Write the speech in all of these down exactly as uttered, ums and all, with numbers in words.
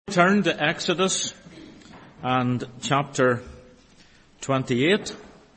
Turn to Exodus and chapter twenty-eight.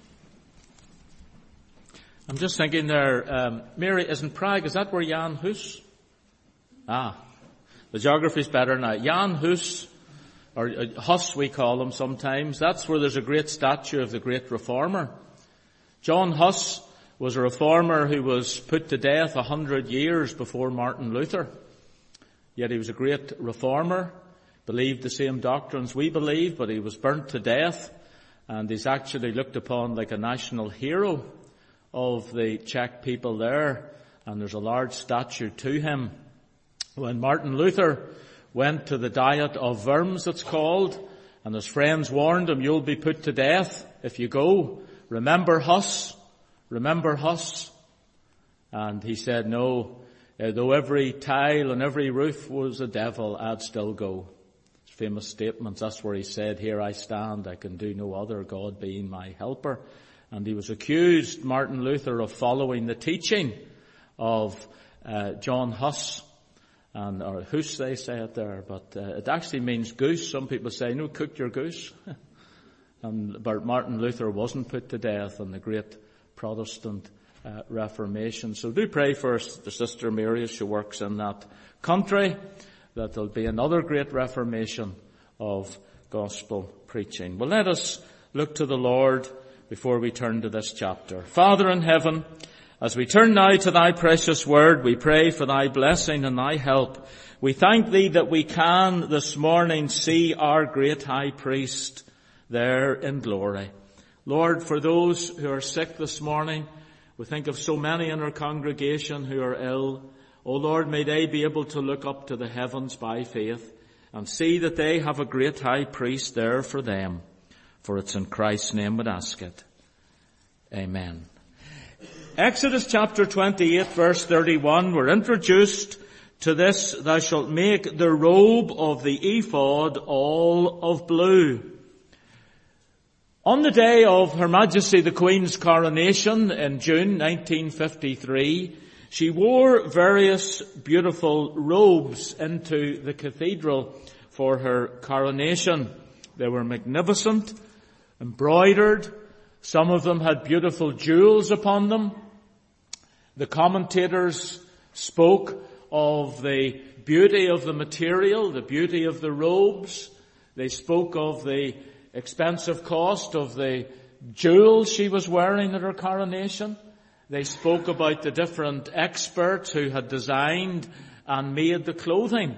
I'm just thinking there, um, Mary, isn't Prague, is that where Jan Hus? Ah, the geography's better now. Jan Hus, or uh, Hus we call him sometimes, that's where there's a great statue of the great reformer. John Hus was a reformer who was put to death a hundred years before Martin Luther. Yet he was a great reformer, believed the same doctrines we believe, but he was burnt to death, and he's actually looked upon like a national hero of the Czech people there, and there's a large statue to him. When Martin Luther went to the Diet of Worms, it's called, and his friends warned him, you'll be put to death if you go. Remember Hus? Remember Hus? And he said, no, uh, though every tile and every roof was a devil, I'd still go. Famous statements. That's where he said, here I stand, I can do no other, God being my helper. And he was accused, Martin Luther, of following the teaching of uh, John Hus, and or Hus they say it there, but uh, it actually means goose. Some people say, no, cook your goose. and But Martin Luther wasn't put to death in the great Protestant uh, Reformation. So do pray for the sister Mary as she works in that country, that there'll be another great reformation of gospel preaching. Well, let us look to the Lord before we turn to this chapter. Father in heaven, as we turn now to thy precious word, we pray for thy blessing and thy help. We thank thee that we can this morning see our great high priest there in glory. Lord, for those who are sick this morning, we think of so many in our congregation who are ill. O Lord, may they be able to look up to the heavens by faith and see that they have a great high priest there for them. For it's in Christ's name we ask it. Amen. Exodus chapter twenty-eight verse thirty-one, we're introduced to this, thou shalt make the robe of the ephod all of blue. On the day of Her Majesty the Queen's coronation in June nineteen fifty-three, she wore various beautiful robes into the cathedral for her coronation. They were magnificent, embroidered. Some of them had beautiful jewels upon them. The commentators spoke of the beauty of the material, the beauty of the robes. They spoke of the expensive cost of the jewels she was wearing at her coronation. They spoke about the different experts who had designed and made the clothing.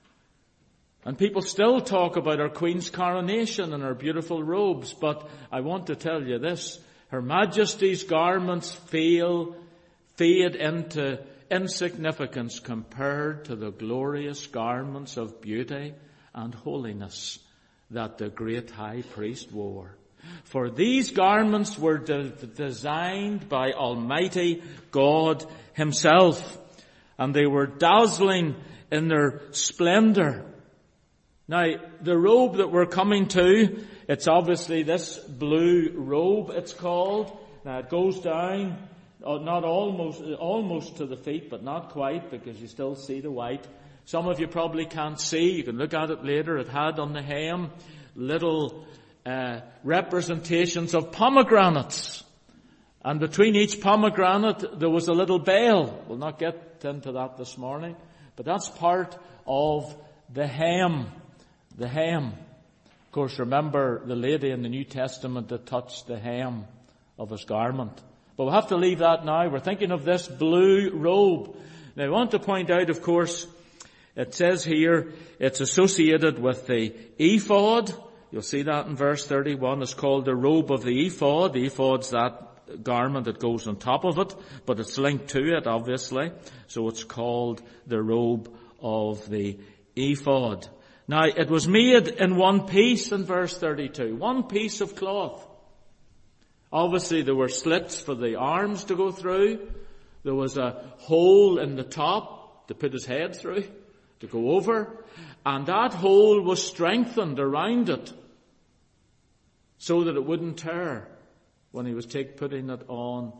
And people still talk about our Queen's coronation and her beautiful robes. But I want to tell you this. Her Majesty's garments fail, fade into insignificance compared to the glorious garments of beauty and holiness that the great high priest wore. For these garments were de- designed by Almighty God Himself, and they were dazzling in their splendor. Now, the robe that we're coming to, it's obviously this blue robe, it's called. Now, it goes down, not almost, almost to the feet, but not quite, because you still see the white. Some of you probably can't see. You can look at it later. It had on the hem little Uh, representations of pomegranates. And between each pomegranate there was a little bell. We'll not get into that this morning, but that's part of the hem. The hem. Of course, remember the lady in the New Testament that touched the hem of his garment. But we'll have to leave that now. We're thinking of this blue robe. Now I want to point out, of course, it says here it's associated with the ephod. You'll see that in verse thirty-one. It's called the robe of the ephod. The ephod's that garment that goes on top of it, but it's linked to it, obviously. So it's called the robe of the ephod. Now, it was made in one piece in verse thirty-two. One piece of cloth. Obviously, there were slits for the arms to go through. There was a hole in the top to put his head through, to go over. And that hole was strengthened around it, so that it wouldn't tear when he was take, putting it on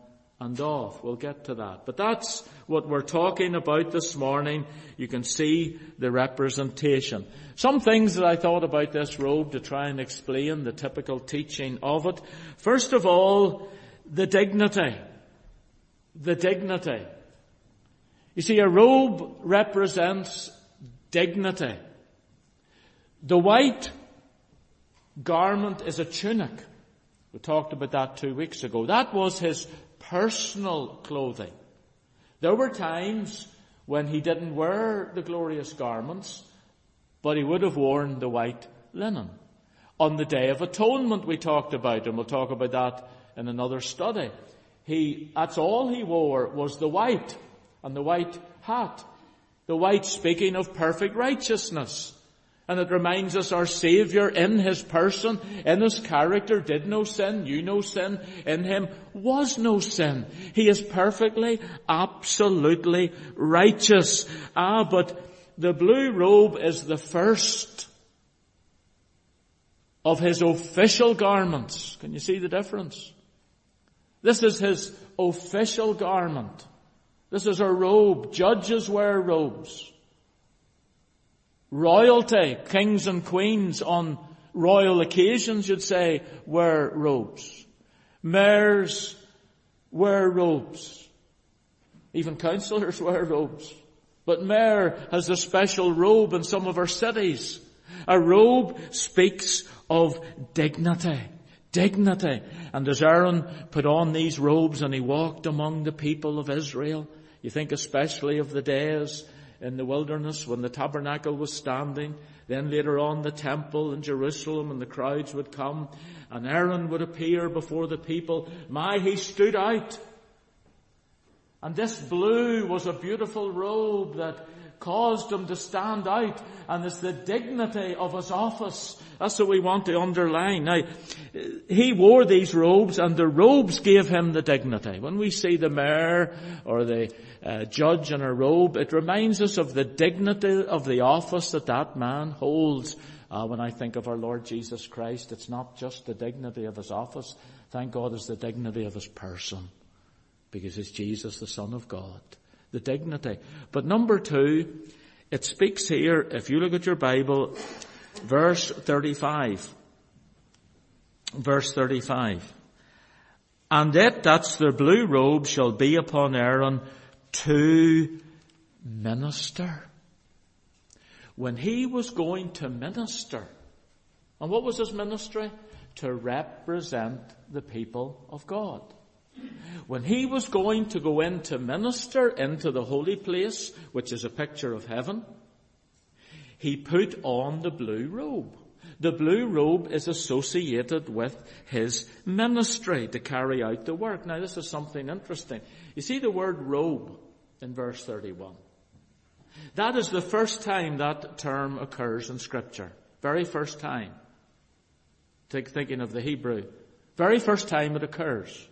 and off. We'll get to that. But that's what we're talking about this morning. You can see the representation. Some things that I thought about this robe to try and explain the typical teaching of it. First of all, the dignity. The dignity. You see, a robe represents dignity. The white garment is a tunic. We talked about that two weeks ago. That was his personal clothing. There were times when he didn't wear the glorious garments, but he would have worn the white linen. On the Day of Atonement we talked about, and we'll talk about that in another study. He, that's all he wore was the white and the white hat. The white speaking of perfect righteousness. And it reminds us our Saviour in His person, in His character, did no sin, knew no sin. In Him was no sin. He is perfectly, absolutely righteous. Ah, but the blue robe is the first of His official garments. Can you see the difference? This is His official garment. This is a robe. Judges wear robes. Royalty, kings and queens on royal occasions, you'd say, wear robes. Mayors wear robes. Even councillors wear robes. But mayor has a special robe in some of our cities. A robe speaks of dignity. Dignity. And as Aaron put on these robes and he walked among the people of Israel, you think especially of the days in the wilderness when the tabernacle was standing, then later on the temple in Jerusalem, and the crowds would come and Aaron would appear before the people. My, he stood out. And this blue was a beautiful robe that caused him to stand out, and it's the dignity of his office. That's what we want to underline. Now, he wore these robes, and the robes gave him the dignity. When we see the mayor or the uh, judge in a robe, it reminds us of the dignity of the office that that man holds. Uh, when I think of our Lord Jesus Christ, it's not just the dignity of his office. Thank God it's the dignity of his person, because it's Jesus, the Son of God. The dignity. But number two, it speaks here, if you look at your Bible, verse thirty-five. Verse thirty-five. And it, that's the blue robe, shall be upon Aaron to minister. When he was going to minister, and what was his ministry? To represent the people of God. When he was going to go in to minister into the holy place, which is a picture of heaven, he put on the blue robe. The blue robe is associated with his ministry to carry out the work. Now this is something interesting. You see the word robe in verse thirty-one. That is the first time that term occurs in Scripture. Very first time. Take, thinking of the Hebrew. Very first time it occurs.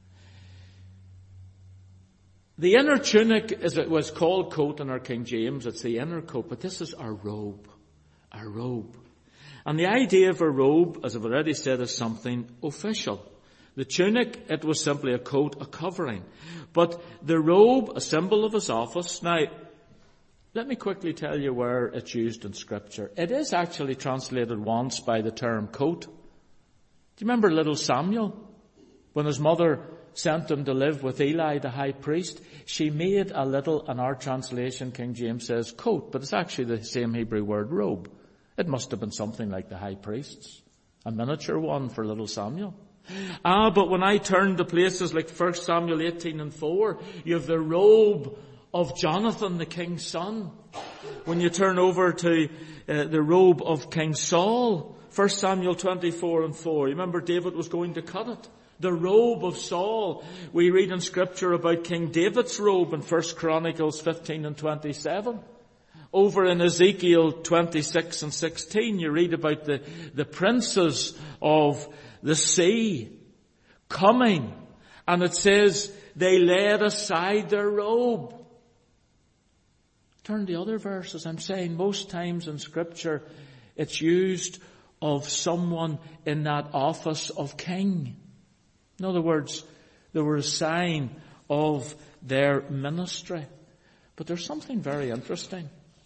The inner tunic, as it was called coat in our King James, it's the inner coat, but this is a robe. A robe. And the idea of a robe, as I've already said, is something official. The tunic, it was simply a coat, a covering. But the robe, a symbol of his office. Now, let me quickly tell you where it's used in Scripture. It is actually translated once by the term coat. Do you remember little Samuel? When his mother sent him to live with Eli, the high priest, she made a little, in our translation, King James says coat, but it's actually the same Hebrew word, robe. It must have been something like the high priest's. A miniature one for little Samuel. Ah, but when I turn to places like First Samuel eighteen and four, you have the robe of Jonathan, the king's son. When you turn over to uh, the robe of King Saul, First Samuel twenty-four and four, you remember David was going to cut it. The robe of Saul. We read in Scripture about King David's robe in First Chronicles fifteen and twenty-seven. Over in Ezekiel twenty-six and sixteen, you read about the, the princes of the sea coming. And it says they laid aside their robe. Turn to the other verses. I'm saying most times in Scripture it's used of someone in that office of king. In other words, They were a sign of their ministry. But there's something very interesting.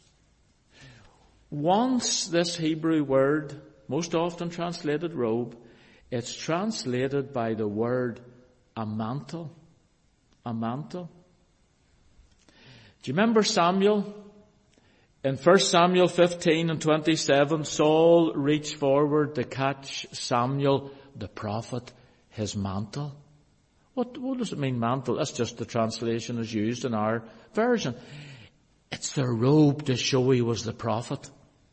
Once this Hebrew word, most often translated robe, it's translated by the word a mantle. A mantle. Do you remember Samuel? In First Samuel fifteen and twenty-seven, Saul reached forward to catch Samuel, the prophet, his mantle. What, what does it mean, mantle? That's just the translation as used in our version. It's the robe to show he was the prophet.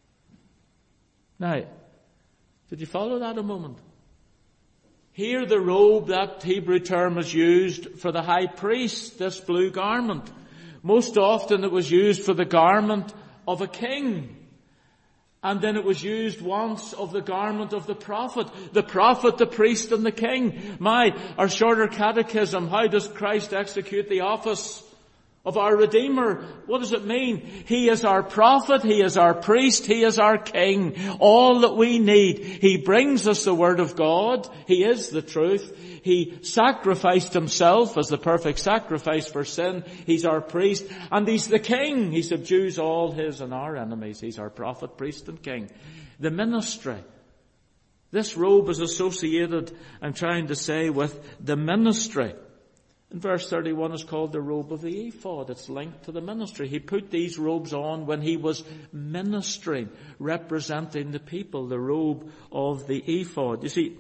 Now, did you follow that a moment? Here the robe, that Hebrew term is used for the high priest, this blue garment. Most often it was used for the garment of a king. And then it was used once of the garment of the prophet. The prophet, the priest, and the king. My, our shorter catechism, how does Christ execute the office of our Redeemer? What does it mean? He is our prophet, He is our priest, He is our king. All that we need. He brings us the Word of God. He is the truth. He sacrificed Himself as the perfect sacrifice for sin. He's our priest. And He's the king. He subdues all His and our enemies. He's our prophet, priest, and king. The ministry. This robe is associated, I'm trying to say, with the ministry. In verse thirty-one is called the robe of the ephod. It's linked to the ministry. He put these robes on when He was ministering, representing the people, the robe of the ephod. You see,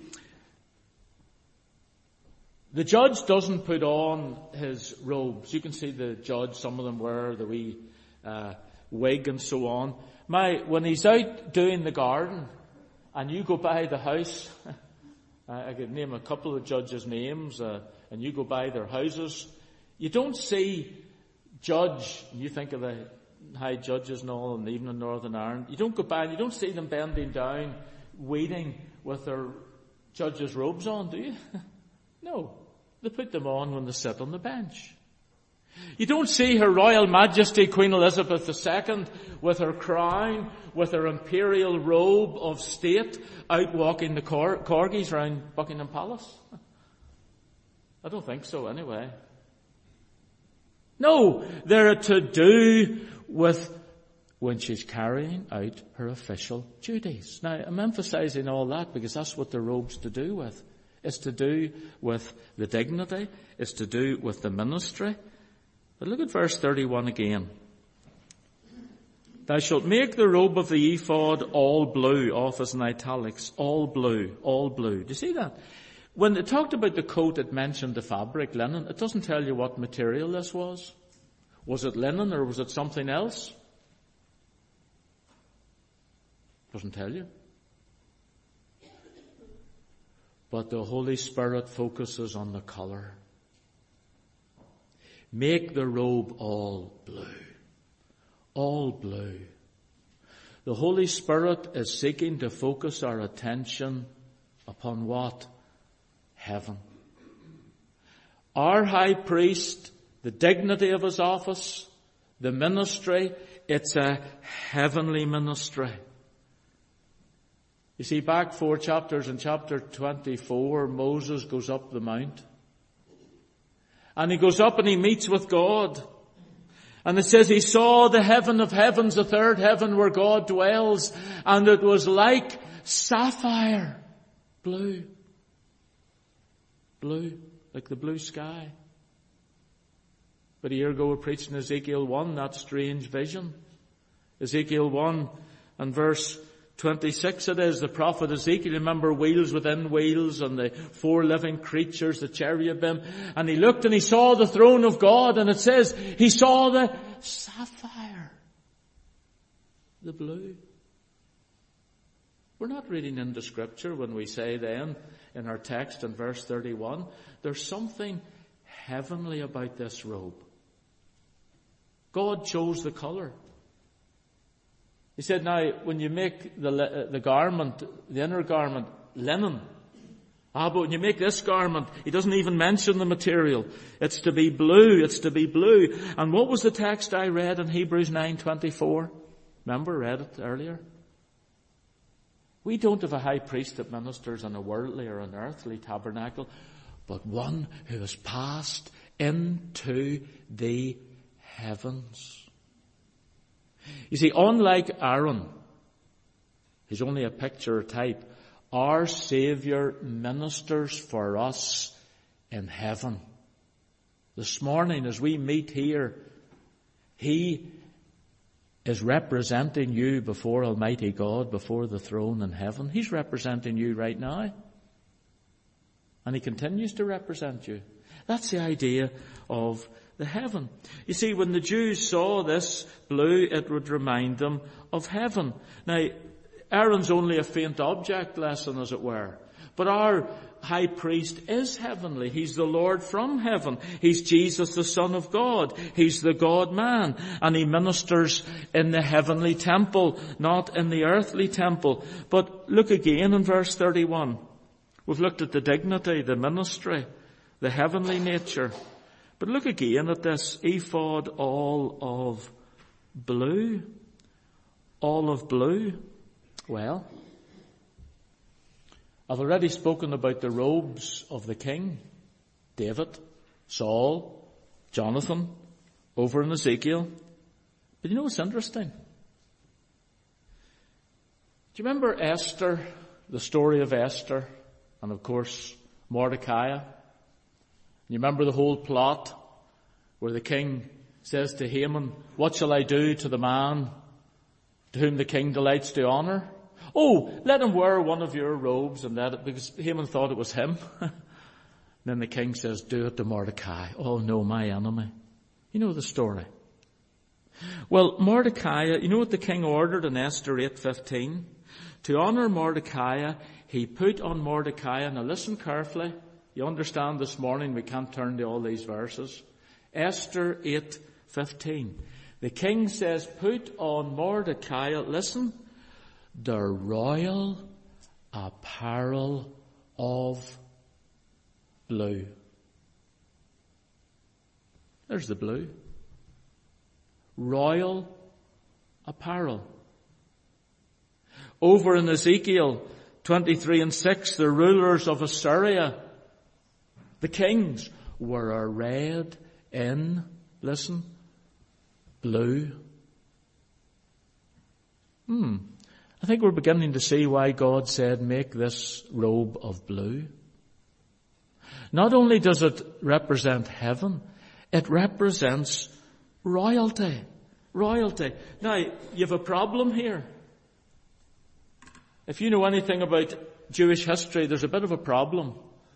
the judge doesn't put on his robes. You can see the judge, some of them wear the wee uh, wig and so on. My, when he's out doing the garden, and you go by the house, I could name a couple of judges' names, uh, and you go by their houses, you don't see judge, and you think of the high judges and all, and even in Northern Ireland, you don't go by and you don't see them bending down, waiting with their judges' robes on, do you? No. They put them on when they sit on the bench. You don't see Her Royal Majesty Queen Elizabeth the Second with her crown, with her imperial robe of state, out walking the cor- corgis around Buckingham Palace. I don't think so anyway. No, they're to do with when she's carrying out her official duties. Now, I'm emphasizing all that because that's what the robe's to do with. It's to do with the dignity. It's to do with the ministry. But look at verse thirty-one again. Thou shalt make the robe of the ephod all blue, off as in italics, all blue, all blue. Do you see that? When it talked about the coat, it mentioned the fabric, linen. It doesn't tell you what material this was. Was it linen or was it something else? Doesn't tell you. But the Holy Spirit focuses on the colour. Make the robe all blue. All blue. The Holy Spirit is seeking to focus our attention upon what? Heaven. Our high priest, the dignity of his office, the ministry, it's a heavenly ministry. You see, back four chapters, in chapter twenty-four, Moses goes up the mount. And he goes up and he meets with God. And it says he saw the heaven of heavens, the third heaven where God dwells, and it was like sapphire, blue. Blue, like the blue sky. But a year ago we preached in Ezekiel one, that strange vision. Ezekiel one and verse twenty-six it is, the prophet Ezekiel, remember, wheels within wheels and the four living creatures, the cherubim. And he looked and he saw the throne of God, and it says he saw the sapphire, the blue. We're not reading into Scripture when we say then, in our text in verse thirty-one, there's something heavenly about this robe. God chose the colour. He said, now, when you make the uh, the garment, the inner garment, linen. Ah, but when you make this garment, he doesn't even mention the material. It's to be blue, it's to be blue. And what was the text I read in Hebrews nine twenty-four? Remember, read it earlier. We don't have a high priest that ministers in a worldly or an earthly tabernacle, but one who has passed into the heavens. You see, unlike Aaron, he's only a picture or type, our Saviour ministers for us in heaven. This morning as we meet here, he is representing you before Almighty God, before the throne in heaven. He's representing you right now. And he continues to represent you. That's the idea of the heaven. You see, when the Jews saw this blue, it would remind them of heaven. Now, Aaron's only a faint object lesson, as it were. But our high priest is heavenly. He's the Lord from heaven. He's Jesus, the Son of God. He's the God-man. And he ministers in the heavenly temple, not in the earthly temple. But look again in verse thirty-one. We've looked at the dignity, the ministry, the heavenly nature. But look again at this ephod all of blue. All of blue. Well, I've already spoken about the robes of the king. David, Saul, Jonathan, over in Ezekiel. But you know what's interesting? Do you remember Esther, the story of Esther, and of course Mordecai? You remember the whole plot where the king says to Haman, what shall I do to the man to whom the king delights to honor? Oh, let him wear one of your robes, and let it, because Haman thought it was him. Then the king says, do it to Mordecai. Oh no, my enemy. You know the story. Well, Mordecai, you know what the king ordered in Esther eight fifteen? To honor Mordecai, he put on Mordecai, now listen carefully. You understand this morning we can't turn to all these verses. Esther eight fifteen. The king says, put on Mordecai, listen, the royal apparel of blue. There's the blue. Royal apparel. Over in Ezekiel twenty-three and six, the rulers of Assyria, the kings, were arrayed in, listen, blue. Hmm. I think we're beginning to see why God said, make this robe of blue. Not only does it represent heaven, it represents royalty. Royalty. Now, you have a problem here. If you know anything about Jewish history, there's a bit of a problem.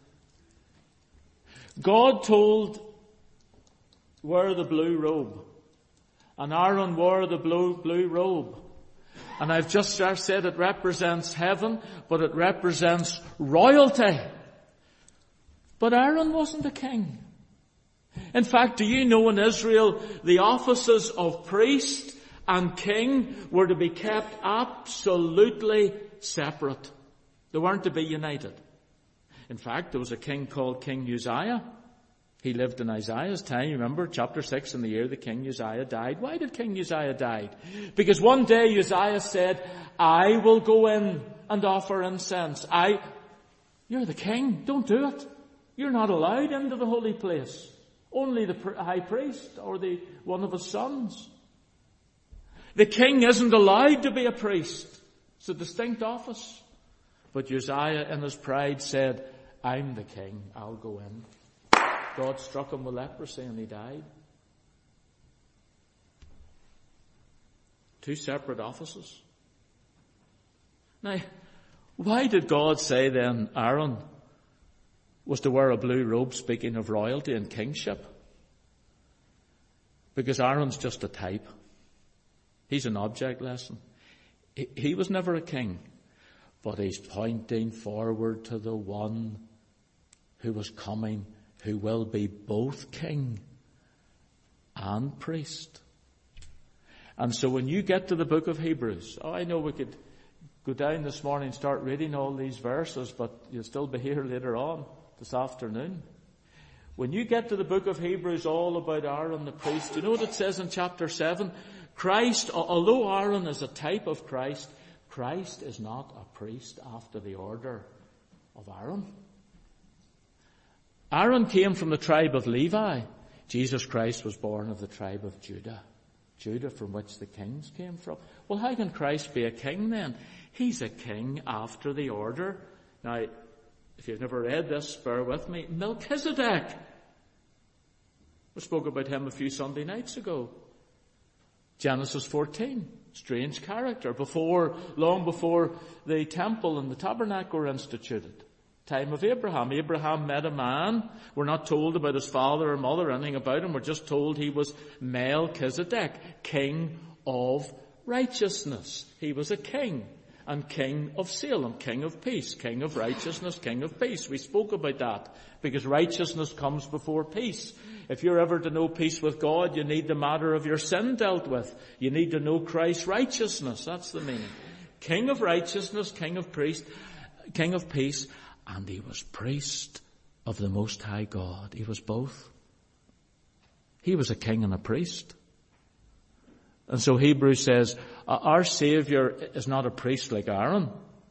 God told, wear the blue robe. And Aaron wore the blue, blue robe. And I've just said it represents heaven, but it represents royalty. But Aaron wasn't a king. In fact, do you know in Israel, the offices of priest and king were to be kept absolutely separate. They weren't to be united. In fact, there was a king called King Uzziah. He lived in Isaiah's time. Remember, chapter six, in the year the King Uzziah died. Why did King Uzziah die? Because one day Uzziah said, I will go in and offer incense. I, you're the king. Don't do it. You're not allowed into the holy place. Only the high priest or the one of his sons. The king isn't allowed to be a priest. It's a distinct office. But Uzziah in his pride said, I'm the king. I'll go in. God struck him with leprosy and he died. Two separate offices. Now, why did God say then Aaron was to wear a blue robe, speaking of royalty and kingship? Because Aaron's just a type. He's an object lesson. He, he was never a king, but he's pointing forward to the one who was coming, who will be both king and priest. And so when you get to the book of Hebrews, oh, I know we could go down this morning and start reading all these verses, but you'll still be here later on this afternoon. When you get to the book of Hebrews, all about Aaron the priest, you know what it says in chapter seven? Christ, although Aaron is a type of Christ, Christ is not a priest after the order of Aaron. Aaron came from the tribe of Levi. Jesus Christ was born of the tribe of Judah. Judah, from which the kings came from. Well, how can Christ be a king then? He's a king after the order. Now, if you've never read this, bear with me. Melchizedek. We spoke about him a few Sunday nights ago. Genesis fourteen. Strange character. Before, long before the temple and the tabernacle were instituted. Time of Abraham. Abraham met a man. We're not told about his father or mother or anything about him. We're just told he was Melchizedek, king of righteousness. He was a king, and king of Salem, king of peace, king of righteousness, king of peace. We spoke about that because righteousness comes before peace. If you're ever to know peace with God, you need the matter of your sin dealt with. You need to know Christ's righteousness. That's the meaning. King of righteousness, king of priest, king of peace. And he was priest of the Most High God. He was both. He was a king and a priest. And so Hebrews says, our Savior is not a priest like Aaron.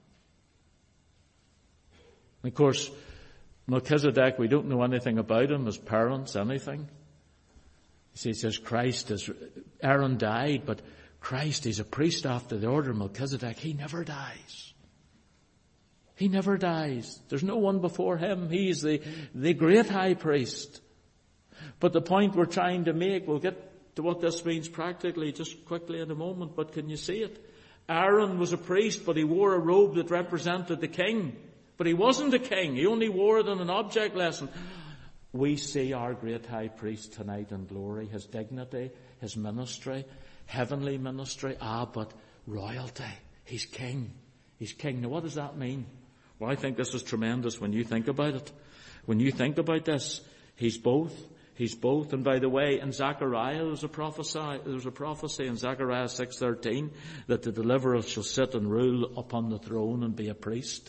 And of course, Melchizedek, we don't know anything about him, his parents, anything. He says Christ is, Aaron died, but Christ is a priest after the order of Melchizedek. He never dies. He never dies. There's no one before him. He's the, the great high priest. But the point we're trying to make, we'll get to what this means practically just quickly in a moment, but can you see it? Aaron was a priest, but he wore a robe that represented the king. But he wasn't a king. He only wore it in an object lesson. We see our great high priest tonight in glory, his dignity, his ministry, heavenly ministry. Ah, but royalty. He's king. He's king. Now what does that mean? Well, I think this is tremendous when you think about it. When you think about this, he's both. He's both. And by the way, in Zechariah there was a prophecy, there was a prophecy in Zechariah six thirteen that the deliverer shall sit and rule upon the throne and be a priest.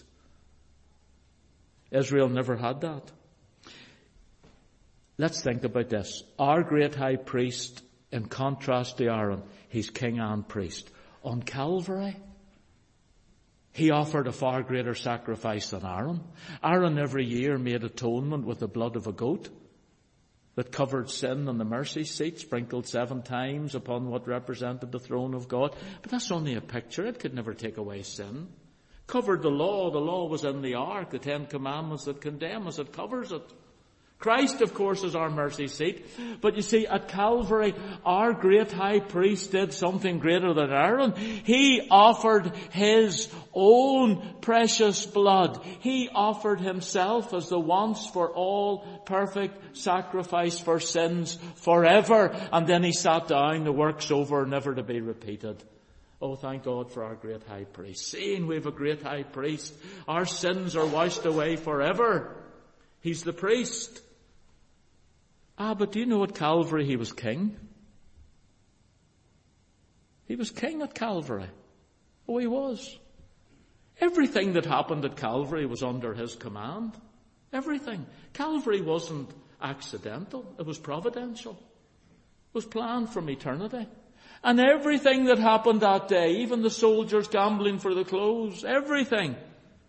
Israel never had that. Let's think about this. Our great high priest, in contrast to Aaron, he's king and priest. On Calvary, he offered a far greater sacrifice than Aaron. Aaron every year made atonement with the blood of a goat that covered sin on the mercy seat, sprinkled seven times upon what represented the throne of God. But that's only a picture. It could never take away sin. Covered the law. The law was in the ark, the Ten Commandments that condemn us. It covers it. Christ, of course, is our mercy seat. But you see, at Calvary, our great high priest did something greater than Aaron. He offered his own precious blood. He offered himself as the once for all perfect sacrifice for sins forever. And then he sat down, the work's over, never to be repeated. Oh, thank God for our great high priest. Seeing we have a great high priest, our sins are washed away forever. He's the priest. Ah, but do you know at Calvary he was king? He was king at Calvary. Oh, he was. Everything that happened at Calvary was under his command. Everything. Calvary wasn't accidental. It was providential. It was planned from eternity. And everything that happened that day, even the soldiers gambling for the clothes, everything.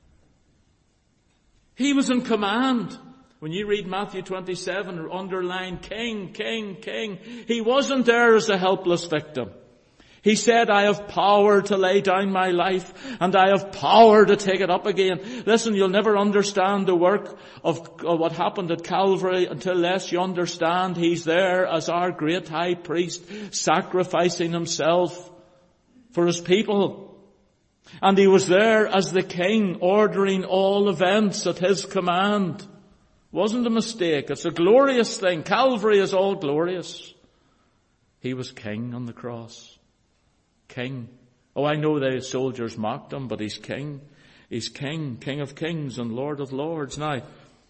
He was in command. When you read Matthew twenty-seven, underline King, King, King. He wasn't there as a helpless victim. He said, I have power to lay down my life and I have power to take it up again. Listen, you'll never understand the work of, of what happened at Calvary unless you understand he's there as our great high priest, sacrificing himself for his people. And he was there as the king, ordering all events at his command. Wasn't a mistake. It's a glorious thing. Calvary is all glorious. He was king on the cross. King. Oh, I know the soldiers mocked him, but he's king. He's king, King of kings and Lord of lords. Now,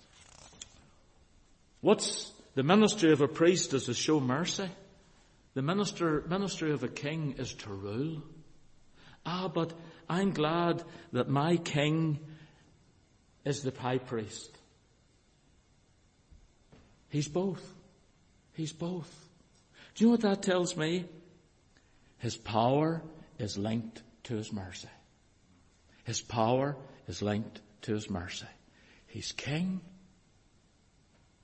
what's the ministry of a priest is to show mercy. The minister, ministry of a king is to rule. Ah, but I'm glad that my king is the high priest. He's both. He's both. Do you know what that tells me? His power is linked to his mercy. His power is linked to his mercy. He's king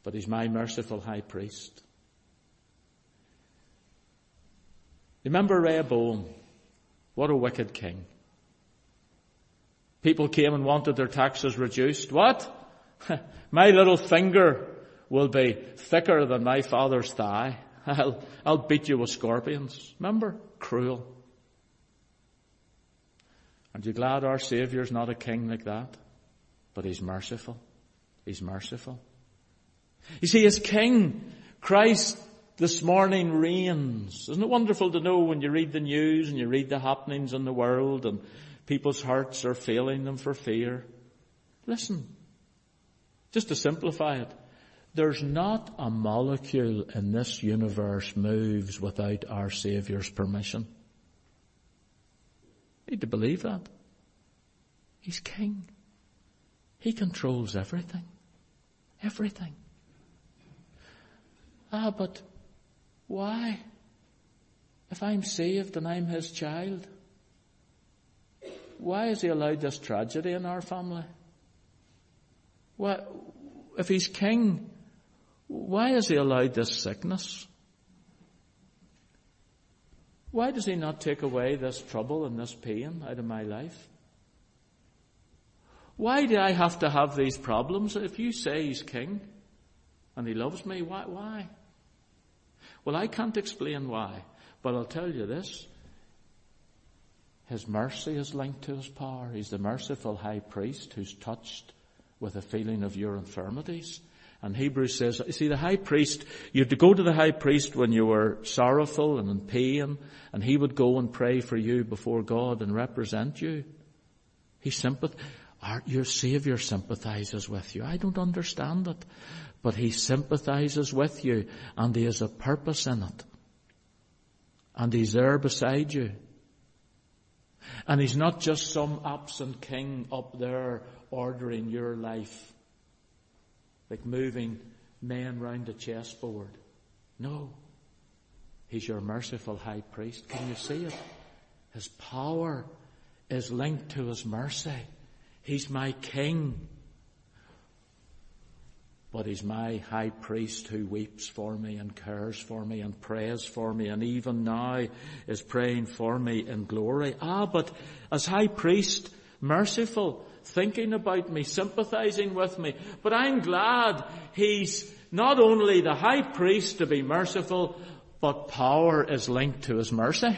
but he's my merciful high priest. Remember Rehoboam? What a wicked king. People came and wanted their taxes reduced. What? My little finger will be thicker than my father's thigh. I'll, I'll beat you with scorpions. Remember? Cruel. Aren't you glad our Saviour's not a king like that? But he's merciful. He's merciful. You see, as King, Christ this morning reigns. Isn't it wonderful to know when you read the news and you read the happenings in the world and people's hearts are failing them for fear? Listen, just to simplify it, there's not a molecule in this universe moves without our Saviour's permission. You need to believe that. He's King. He controls everything. Everything. Ah, but why? If I'm saved and I'm his child, why has he allowed this tragedy in our family? Why, if he's king, why has he allowed this sickness? Why does he not take away this trouble and this pain out of my life? Why do I have to have these problems? If you say he's king and he loves me, why? Why? Well, I can't explain why, but I'll tell you this. His mercy is linked to his power. He's the merciful high priest who's touched with a feeling of your infirmities. And Hebrews says, you see, the high priest, you had to go to the high priest when you were sorrowful and in pain, and he would go and pray for you before God and represent you. He sympath- Our, your Saviour sympathizes with you. I don't understand it, but he sympathizes with you, and he has a purpose in it. And he's there beside you. And he's not just some absent king up there ordering your life, like moving men round a chessboard. No. He's your merciful high priest. Can you see it? His power is linked to his mercy. He's my king. But he's my high priest who weeps for me and cares for me and prays for me and even now is praying for me in glory. Ah, but as high priest, merciful, thinking about me, sympathizing with me. But I'm glad he's not only the high priest to be merciful, but power is linked to his mercy.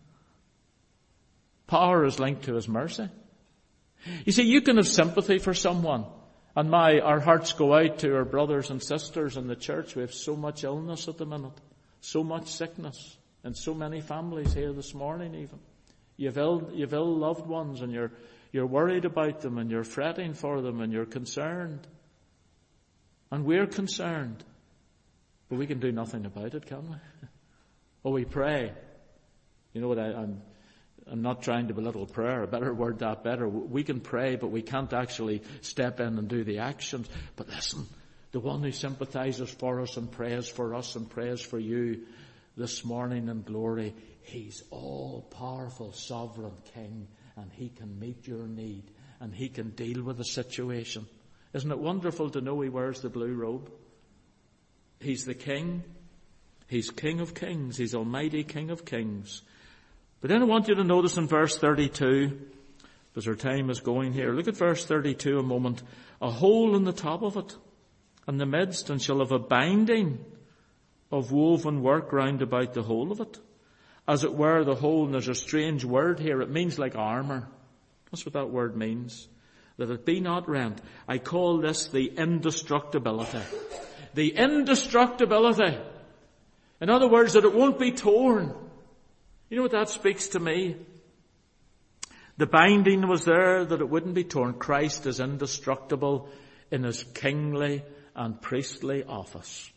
Power is linked to his mercy. You see, you can have sympathy for someone. And my, our hearts go out to our brothers and sisters in the church. We have so much illness at the minute. So much sickness. And so many families here this morning even. You've ill, you've ill loved ones and you're, you're worried about them and you're fretting for them and you're concerned. And we're concerned. But we can do nothing about it, can we? Oh, we pray. You know what, I, I'm, I'm not trying to belittle prayer. A better word, that better. We can pray, but we can't actually step in and do the actions. But listen, the one who sympathizes for us and prays for us and prays for you this morning in glory, he's all-powerful, sovereign King, and he can meet your need, and he can deal with the situation. Isn't it wonderful to know he wears the blue robe? He's the King. He's King of Kings. He's Almighty King of Kings. But then I want you to notice in verse thirty-two, because our time is going here. Look at verse thirty-two a moment. A hole in the top of it, in the midst, and shall have a binding of woven work round about the whole of it. As it were, the whole, and there's a strange word here. It means like armour. That's what that word means. That it be not rent. I call this the indestructibility. The indestructibility. In other words, that it won't be torn. You know what that speaks to me? The binding was there that it wouldn't be torn. Christ is indestructible in his kingly and priestly office.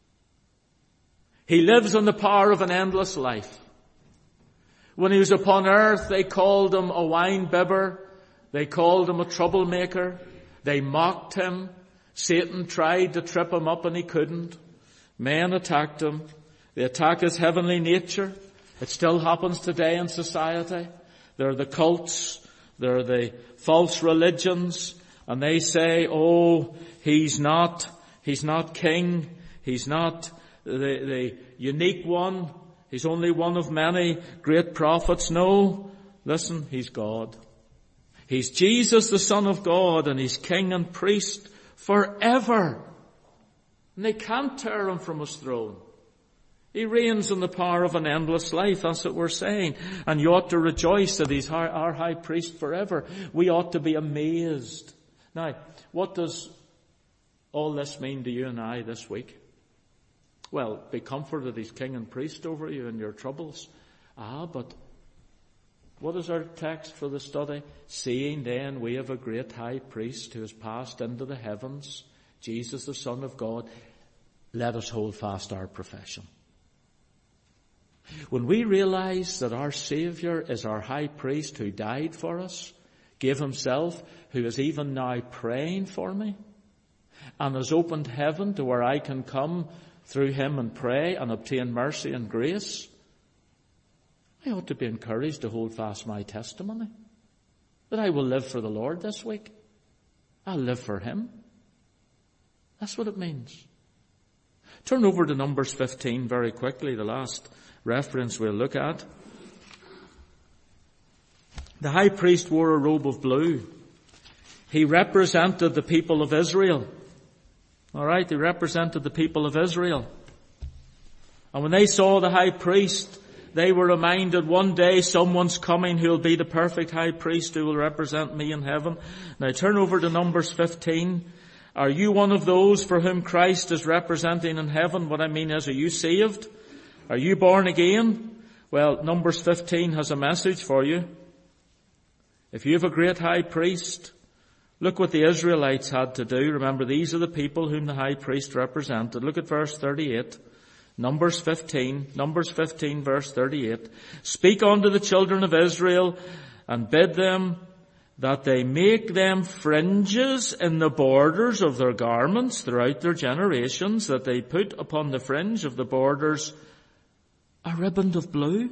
He lives in the power of an endless life. When he was upon earth, they called him a wine bibber. They called him a troublemaker. They mocked him. Satan tried to trip him up and he couldn't. Men attacked him. They attack his heavenly nature. It still happens today in society. There are the cults, there are the false religions, and they say, oh, he's not, He's not king. He's not the, the unique one. He's only one of many great prophets. No, listen, he's God. He's Jesus, the Son of God, and he's king and priest forever. And they can't tear him from his throne. He reigns in the power of an endless life. That's what we're saying. And you ought to rejoice that he's our high priest forever. We ought to be amazed. Now, what does all this mean to you and I this week? Well, be comforted he's king and priest over you in your troubles. Ah, but what is our text for the study? Seeing then we have a great high priest who has passed into the heavens, Jesus the Son of God, let us hold fast our profession. When we realize that our Saviour is our high priest who died for us, gave himself, who is even now praying for me, and has opened heaven to where I can come through him and pray and obtain mercy and grace, I ought to be encouraged to hold fast my testimony, that I will live for the Lord this week. I'll live for him. That's what it means. Turn over to Numbers fifteen very quickly, the last reference we'll look at. The high priest wore a robe of blue. He represented the people of Israel. All right, he represented the people of Israel. And when they saw the high priest, they were reminded one day someone's coming who will be the perfect high priest who will represent me in heaven. Now turn over to Numbers fifteen. Are you one of those for whom Christ is representing in heaven? What I mean is, are you saved? Are you born again? Well, Numbers fifteen has a message for you. If you have a great high priest, look what the Israelites had to do. Remember, these are the people whom the high priest represented. Look at verse thirty-eight. Numbers fifteen, Numbers fifteen verse thirty-eight. Speak unto the children of Israel and bid them that they make them fringes in the borders of their garments throughout their generations, that they put upon the fringe of the borders a riband of blue.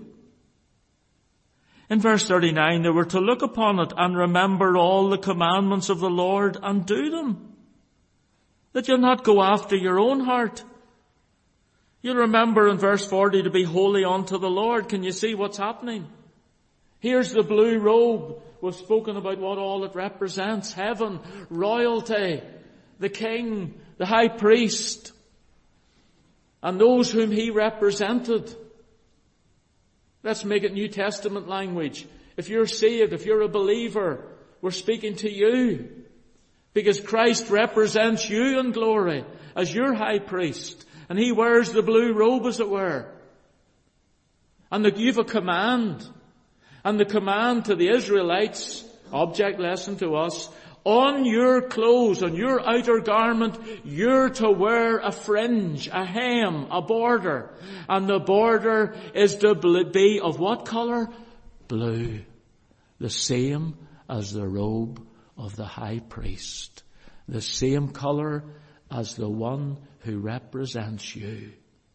In verse thirty-nine, they were to look upon it and remember all the commandments of the Lord and do them. That you'll not go after your own heart. You'll remember in verse forty to be holy unto the Lord. Can you see what's happening? Here's the blue robe. We've spoken about what all it represents. Heaven, royalty, the king, the high priest, and those whom he represented. Let's make it New Testament language. If you're saved, if you're a believer, we're speaking to you. Because Christ represents you in glory as your high priest. And he wears the blue robe, as it were. And that you've a command. And the command to the Israelites, object lesson to us, on your clothes, on your outer garment, you're to wear a fringe, a hem, a border. And the border is to be of what color? Blue. The same as the robe of the high priest. The same color as the one who represents you.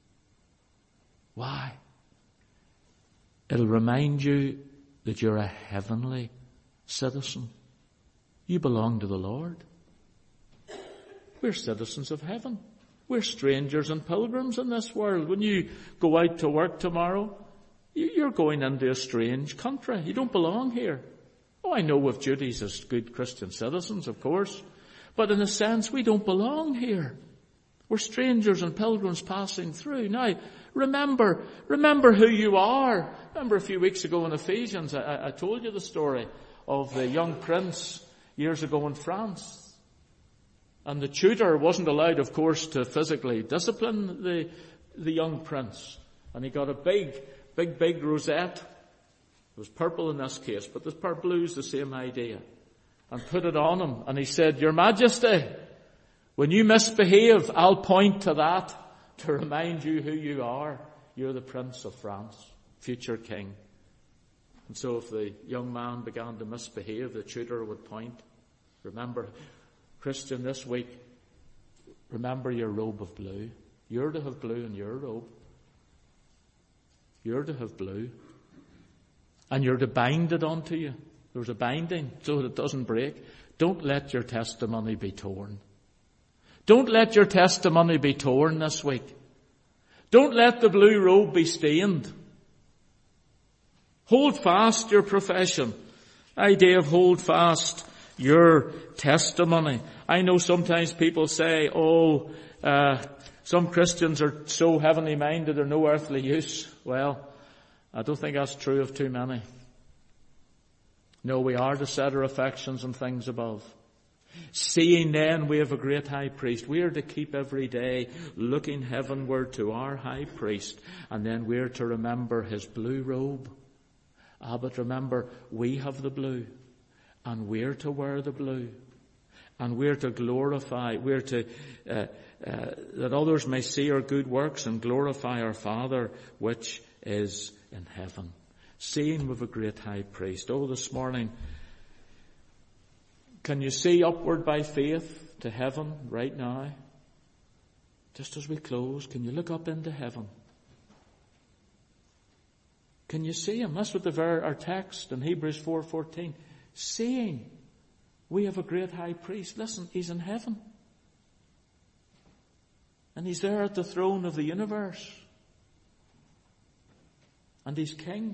Why? It'll remind you that you're a heavenly citizen. You belong to the Lord. We're citizens of heaven. We're strangers and pilgrims in this world. When you go out to work tomorrow, you're going into a strange country. You don't belong here. Oh, I know we've duties as good Christian citizens, of course. But in a sense, we don't belong here. We're strangers and pilgrims passing through. Now, remember, remember who you are. Remember a few weeks ago in Ephesians, I, I told you the story of the young prince years ago in France. And the tutor wasn't allowed, of course, to physically discipline the, the young prince. And he got a big, big, big rosette. It was purple in this case, but this part blue is the same idea. And put it on him. And he said, Your Majesty, when you misbehave, I'll point to that to remind you who you are. You're the Prince of France, future king. And so if the young man began to misbehave, the tutor would point. Remember, Christian, this week, remember your robe of blue. You're to have blue in your robe. You're to have blue. And you're to bind it onto you. There's a binding so that it doesn't break. Don't let your testimony be torn. Don't let your testimony be torn this week. Don't let the blue robe be stained. Hold fast your profession. Idea of hold fast your testimony. I know sometimes people say, oh, uh, some Christians are so heavenly minded they're no earthly use. Well, I don't think that's true of too many. No, we are to set our affections on things above. Seeing then we have a great high priest. We are to keep every day looking heavenward to our high priest. And then we're to remember his blue robe. Ah, but remember, we have the blue. And we're to wear the blue. And we're to glorify, we're to, uh, uh, that others may see our good works and glorify our Father which is in heaven. Seeing with a great high priest. Oh, this morning, can you see upward by faith to heaven right now? Just as we close, can you look up into heaven? Can you see him? That's what the ver- our text in Hebrews four fourteen. Seeing we have a great high priest. Listen, he's in heaven. And he's there at the throne of the universe. And he's king.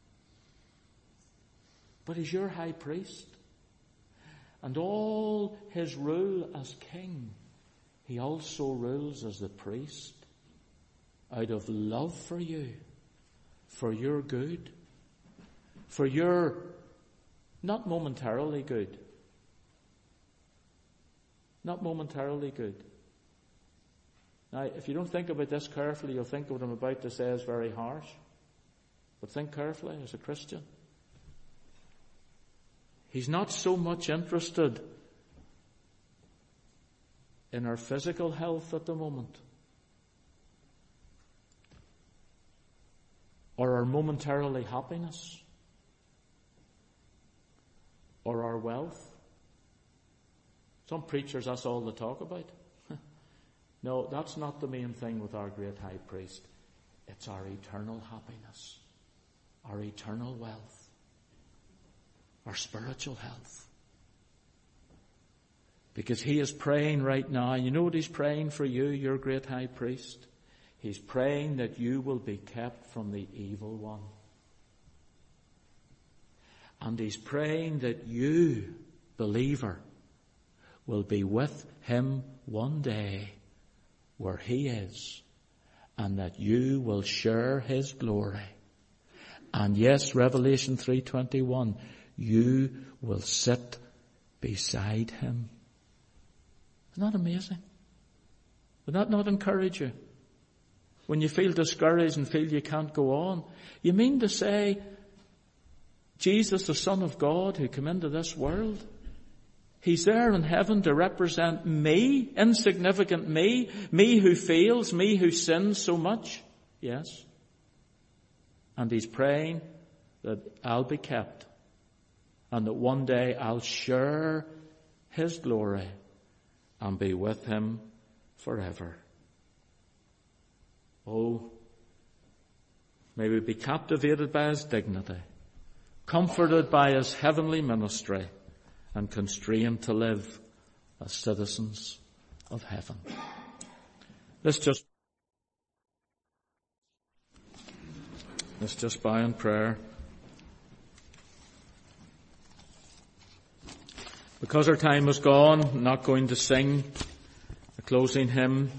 But he's your high priest. And all his rule as king, he also rules as the priest out of love for you, for your good, for your not momentarily good, not momentarily good. Now, if you don't think about this carefully, you'll think what I'm about to say is very harsh. But think carefully as a Christian. He's not so much interested in our physical health at the moment, or our momentarily happiness, or our wealth. Some preachers, that's all they talk about. No, that's not the main thing with our great high priest. It's our eternal happiness, our eternal wealth, our spiritual health. Because he is praying right now. You know what he's praying for you, your great high priest? He's praying that you will be kept from the evil one. And he's praying that you, believer, will be with him one day where he is, and that you will share his glory. And yes, Revelation three twenty-one, you will sit beside him. Isn't that amazing? Would that not encourage you? When you feel discouraged and feel you can't go on, you mean to say, Jesus, the Son of God, who came into this world, he's there in heaven to represent me, insignificant me, me who fails, me who sins so much. Yes. And he's praying that I'll be kept and that one day I'll share his glory and be with him forever. Oh, may we be captivated by his dignity, comforted by his heavenly ministry, and constrained to live as citizens of heaven. Let's just, let's just bow in prayer. Because our time is gone, I'm not going to sing a closing hymn.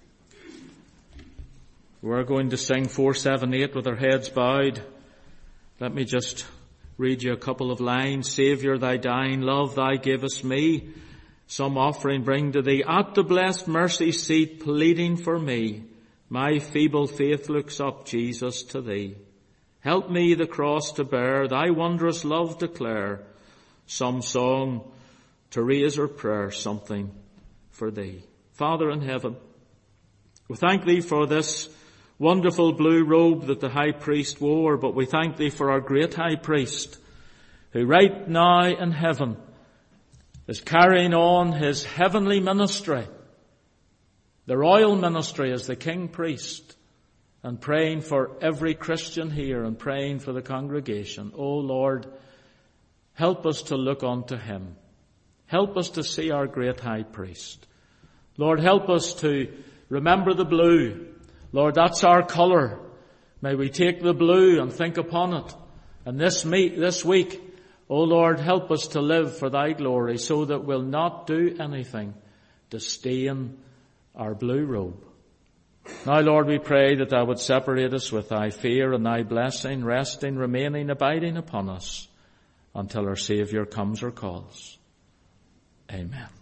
We're going to sing four seventy-eight with our heads bowed. Let me just read you a couple of lines. Saviour, thy dying love thou gavest me. Some offering bring to thee. At the blessed mercy seat pleading for me. My feeble faith looks up, Jesus, to thee. Help me the cross to bear. Thy wondrous love declare. Some song to raise or prayer, something for thee. Father in heaven, we thank thee for this wonderful blue robe that the high priest wore, but we thank thee for our great high priest who right now in heaven is carrying on his heavenly ministry, the royal ministry as the king priest, and praying for every Christian here and praying for the congregation. Oh Lord, help us to look unto him. Help us to see our great high priest. Lord, help us to remember the blue. Lord, that's our colour. May we take the blue and think upon it. And this meet, this week, O Lord, help us to live for thy glory so that we'll not do anything to stain our blue robe. Now, Lord, we pray that thou would separate us with thy fear and thy blessing, resting, remaining, abiding upon us until our Saviour comes or calls. Amen.